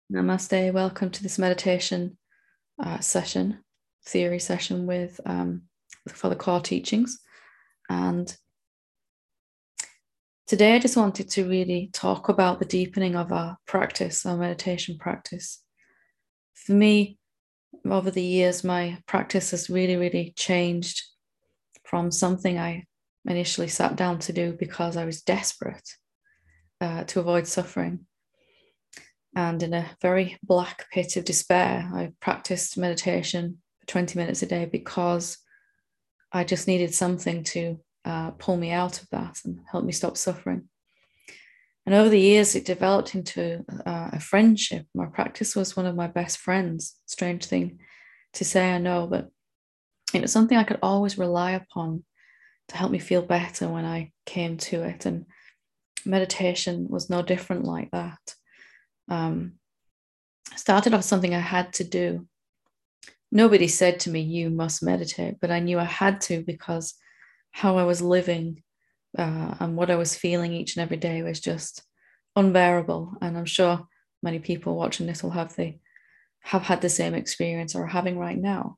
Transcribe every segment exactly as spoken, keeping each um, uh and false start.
Namaste. Welcome to this meditation uh, session, theory session with um, for the core teachings. And today I just wanted to really talk about the deepening of our practice, our meditation practice. For me, over the years, my practice has really, really changed from something I initially sat down to do because I was desperate uh, to avoid suffering. And in a very black pit of despair, I practiced meditation for twenty minutes a day because I just needed something to uh, pull me out of that and help me stop suffering. And over the years, it developed into uh, a friendship. My practice was one of my best friends. Strange thing to say, I know, but it was something I could always rely upon to help me feel better when I came to it. And meditation was no different like that. Um, started off something I had to do. Nobody said to me, you must meditate, but I knew I had to because how I was living uh, and what I was feeling each and every day was just unbearable. And I'm sure many people watching this will have the have had the same experience or are having right now.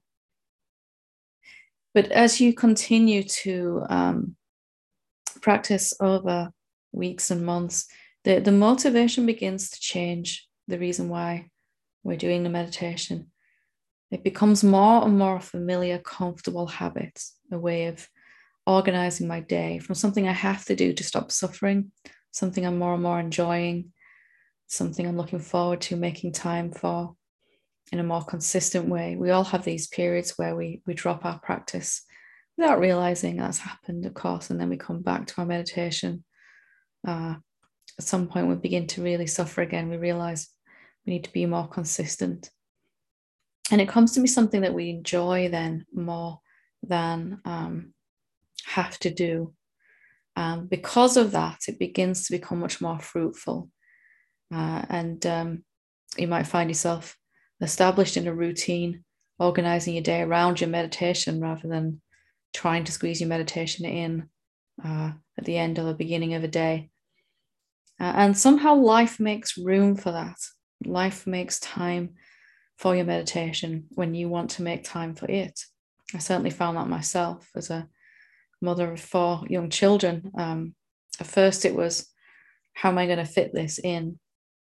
But as you continue to um, practice over weeks and months, the, the motivation begins to change. The reason why we're doing the meditation, it becomes more and more familiar, comfortable habits, a way of organizing my day from something I have to do to stop suffering, something I'm more and more enjoying, something I'm looking forward to making time for in a more consistent way. We all have these periods where we, we drop our practice without realizing that's happened, of course, and then we come back to our meditation. Uh, at some point, we begin to really suffer again. We realize we need to be more consistent. And it comes to be something that we enjoy then more than um, have to do. Um, because of that, it begins to become much more fruitful. Uh, and um, you might find yourself established in a routine, organizing your day around your meditation rather than trying to squeeze your meditation in uh, at the end or the beginning of a day. Uh, and somehow life makes room for that. Life makes time for your meditation when you want to make time for it. I certainly found that myself as a mother of four young children. Um, at first, it was, how am I going to fit this in?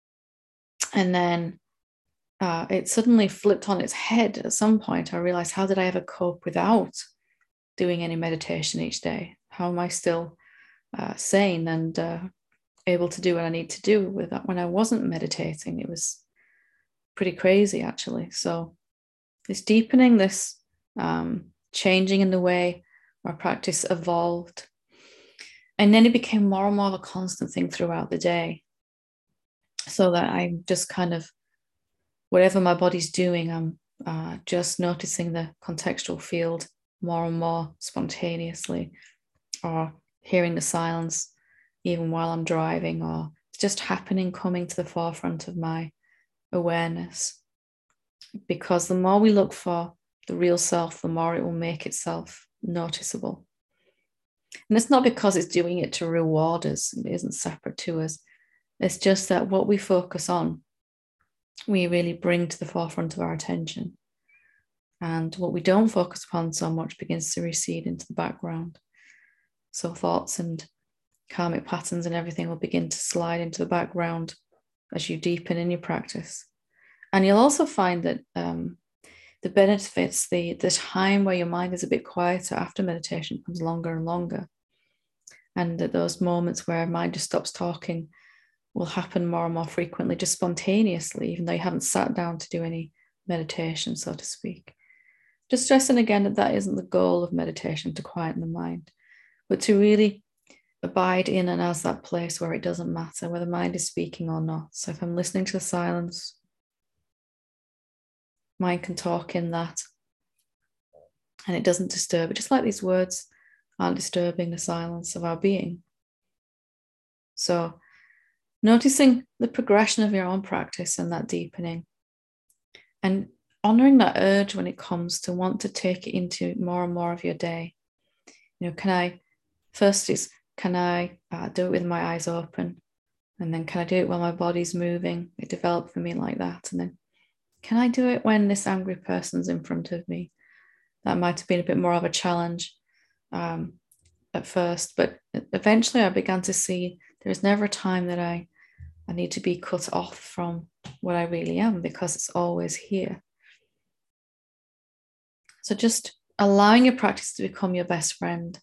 And then uh, it suddenly flipped on its head at some point. I realized, how did I ever cope without doing any meditation each day? How am I still uh, sane and uh, able to do what I need to do with that when I wasn't meditating? It was pretty crazy, actually. So this deepening, this um, changing in the way our practice evolved. And then it became more and more of a constant thing throughout the day. So that I'm just kind of, whatever my body's doing, I'm uh, just noticing the contextual field more and more spontaneously, or hearing the silence even while I'm driving, or it's just happening, coming to the forefront of my awareness. Because the more we look for the real self, the more it will make itself noticeable. And it's not because it's doing it to reward us, it isn't separate to us. It's just that what we focus on, we really bring to the forefront of our attention. And what we don't focus upon so much begins to recede into the background. So thoughts and karmic patterns and everything will begin to slide into the background as you deepen in your practice. And you'll also find that um, the benefits, the, the time where your mind is a bit quieter after meditation becomes longer and longer. And that those moments where mind just stops talking will happen more and more frequently, just spontaneously, even though you haven't sat down to do any meditation, so to speak. Just stressing again that that isn't the goal of meditation, to quieten the mind, but to really abide in and as that place where it doesn't matter whether the mind is speaking or not. So if I'm listening to the silence, mind can talk in that, and it doesn't disturb it, just like these words aren't disturbing the silence of our being. So noticing the progression of your own practice and that deepening, and honoring that urge when it comes to want to take it into more and more of your day. You know, can I, first is, can I uh, do it with my eyes open And then can I do it while my body's moving? It developed for me like that. And then can I do it when this angry person's in front of me? That might have been a bit more of a challenge um, at first, but eventually I began to see there's never a time that I, I need to be cut off from what I really am, because it's always here. So just allowing your practice to become your best friend.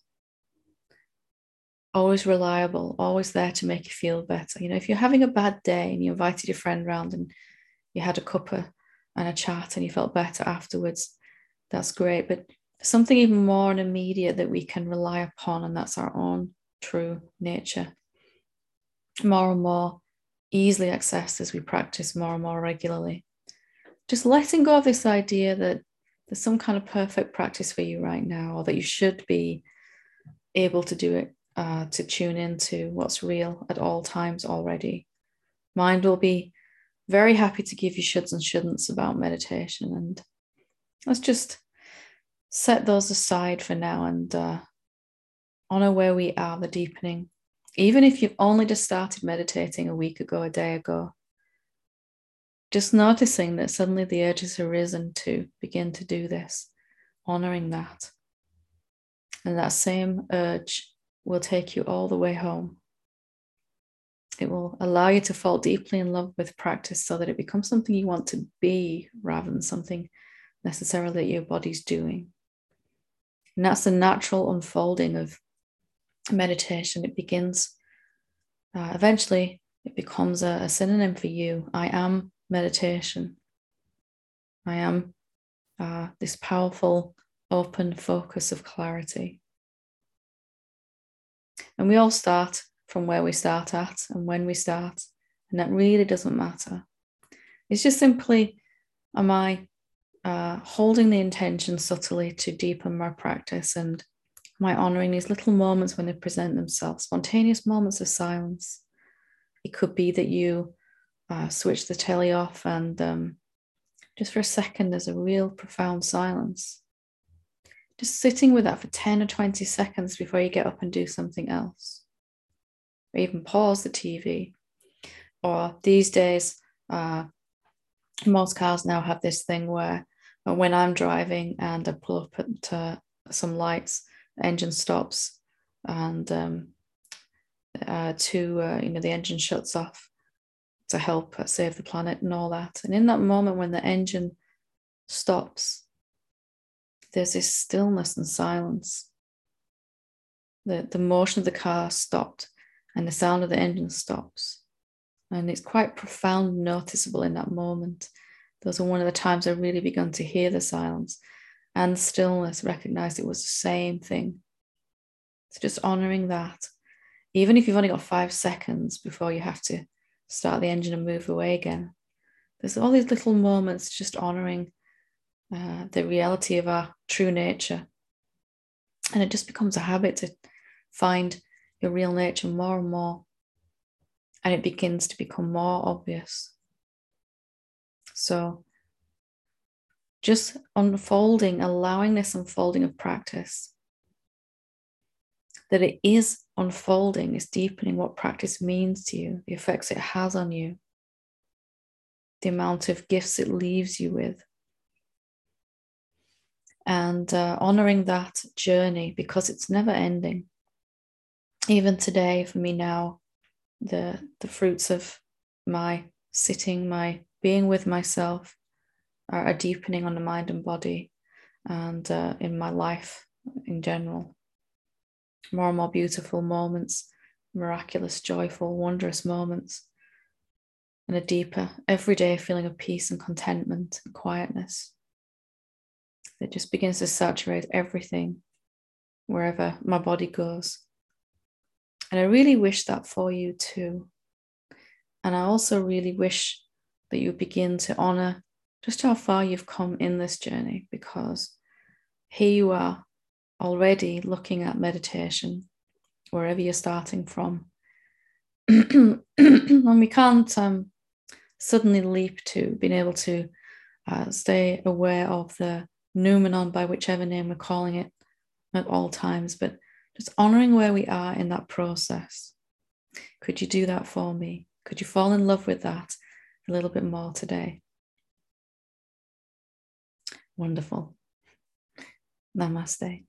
Always reliable, always there to make you feel better. You know, if you're having a bad day and you invited your friend round and you had a cuppa and a chat and you felt better afterwards, that's great. But something even more and immediate that we can rely upon, and that's our own true nature. More and more easily accessed as we practice more and more regularly. Just letting go of this idea that there's some kind of perfect practice for you right now, or that you should be able to do it, uh, to tune into what's real at all times already. Mind will be very happy to give you shoulds and shouldn'ts about meditation, and let's just set those aside for now and uh, honor where we are, the deepening. Even if you've only just started meditating a week ago, a day ago, just noticing that suddenly the urge has arisen to begin to do this, honoring that. And that same urge will take you all the way home. It will allow you to fall deeply in love with practice so that it becomes something you want to be rather than something necessarily that your body's doing. And that's the natural unfolding of meditation. It begins, uh, eventually, it becomes a, a synonym for you. I am meditation. I am uh, this powerful, open focus of clarity. And we all start from where we start at and when we start, and that really doesn't matter. It's just simply, am I uh, holding the intention subtly to deepen my practice, and am I honoring these little moments when they present themselves, spontaneous moments of silence? It could be that you uh, switch the telly off and um, just for a second there's a real profound silence. Just sitting with that for ten or twenty seconds before you get up and do something else. Or even pause the T V. Or these days, uh, most cars now have this thing where when I'm driving and I pull up at uh, some lights, the engine stops and um, uh, to, uh, you know, the engine shuts off to help uh, save the planet and all that. And in that moment when the engine stops, there's this stillness and silence. The, the motion of the car stopped and the sound of the engine stops. And it's quite profound and noticeable in that moment. Those are one of the times I really begun to hear the silence and stillness, recognized it was the same thing. So just honoring that, even if you've only got five seconds before you have to start the engine and move away again. There's all these little moments just honoring uh, the reality of our true nature. And it just becomes a habit to find your real nature more and more. And it begins to become more obvious. So just unfolding, allowing this unfolding of practice, that it is unfolding, is deepening what practice means to you, the effects it has on you, the amount of gifts it leaves you with. And uh, honoring that journey, because it's never ending. Even today, for me now, the, the fruits of my sitting, my being with myself are a deepening on the mind and body and uh, in my life in general. More and more beautiful moments, miraculous, joyful, wondrous moments, and a deeper, everyday feeling of peace and contentment and quietness. It just begins to saturate everything wherever my body goes. And I really wish that for you too. And I also really wish that you begin to honor just how far you've come in this journey, because here you are already looking at meditation wherever you're starting from. And we can't um, suddenly leap to being able to uh, stay aware of the noumenon, by whichever name we're calling it, at all times, but just honoring where we are in that process. Could you do that for me? Could you fall in love with that a little bit more today? Wonderful. Namaste.